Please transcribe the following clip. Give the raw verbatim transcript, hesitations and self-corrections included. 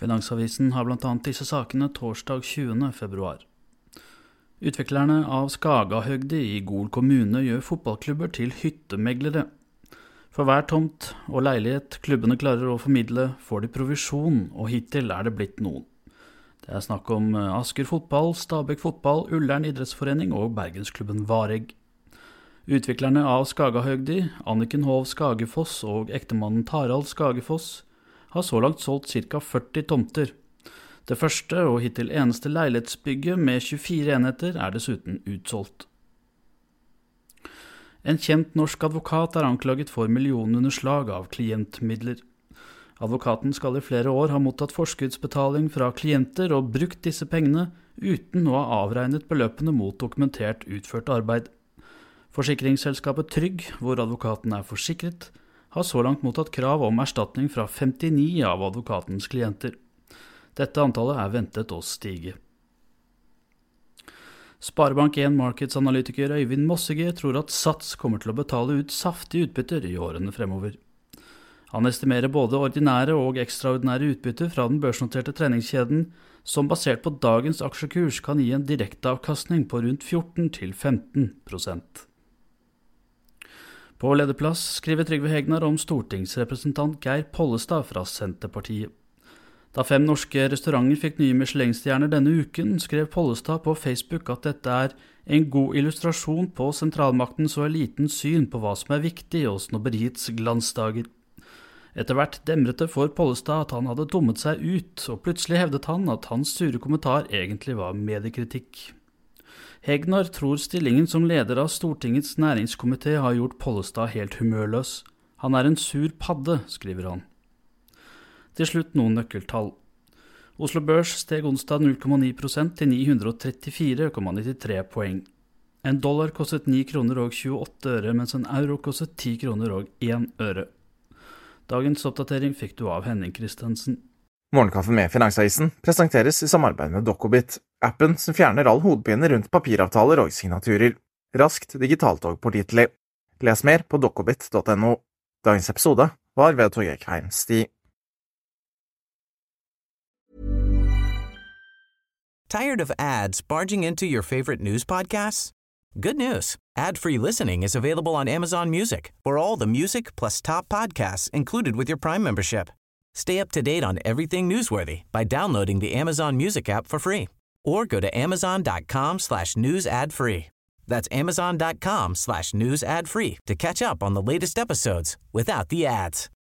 Finansavisen har blant annet disse sakene torsdag tjuende februar. Utviklerne av Skagahøgdi i Gol kommune gjør fotballklubber til hyttemeglere. For hver tomt og leilighet klubbene klarer å formidle, får de provisjon, og hittil er det blitt noen. Det er snakk om Asker fotball, Stabæk fotball, Ullern idrettsforening og Bergensklubben Vareg. Utviklerne av Skagahøgdi, Anniken Hov Skagefoss og ektemannen Tarald Skagefoss, har så langt solgt ca. førti tomter. Det første og hittil eneste leilighetsbygget med tjuefire enheter er dessuten utsolgt. En kjent norsk advokat er anklaget for millionunderslag av klientmidler. Advokaten skal i flere år ha mottatt forskuddsbetaling fra klienter og brukt disse pengene uten å ha avregnet beløpene mot dokumentert utført arbeid. Forsikringsselskapet Trygg, hvor advokaten er forsikret, har så langt mottatt krav om erstatning fra femtini av advokatens klienter. Dette antallet er ventet å stige. Sparebank en markedsanalytiker Øyvind Mossige tror at Sats kommer til å betale ut saftige utbytter i årene fremover. Han estimerer både ordinære og ekstraordinære utbytter fra den børsnoterte treningskjeden, som basert på dagens aksjekurs kan gi en direkteavkastning på rundt fjorten til femten prosent. På lederplass skriver Trygve Hegnar om stortingsrepresentant Geir Pollestad fra Senterpartiet. Da fem norske restauranter fikk nye Michelin-stjerner denne uken, skrev Pollestad på Facebook at dette er en god illustrasjon på sentralmaktens og elitens syn på hva som er viktig og snobberiets glansdager. Etter hvert demret det for Pollestad at han hadde dummet seg ut, og plutselig hevdet han at hans sure kommentar egentlig var mediekritikk. Hegnar tror stillingen som leder av Stortingets næringskomité har gjort Pollestad helt humørløs. Han er en sur padde, skriver han. Til slutt noen nøkkeltall. Oslo Børs steg onsdag null komma ni prosent til ni hundre trettifire komma nittitre poeng. En dollar kostet ni kroner og tjueåtte øre, mens en euro kostet ti kroner og én øre. Dagens oppdatering fikk du av Henning Kristensen. Morgenkaffe med Finansavisen presenteres i samarbeid med Dokobit, appen som fjerner all hodepine rundt papiravtaler og signaturer. Raskt, digitalt og pålitelig. Les mer på dokobit punktum no. Dagens episode var ved Torgeir Kveim Sti. Tired of ads barging into your favorite news podcasts? Good news. Ad-free listening is available on Amazon Music for all the music plus top podcasts included with your Prime membership. Stay up to date on everything newsworthy by downloading the Amazon Music app for free or go to amazon.com slash news ad free. That's amazon.com slash news ad free to catch up on the latest episodes without the ads.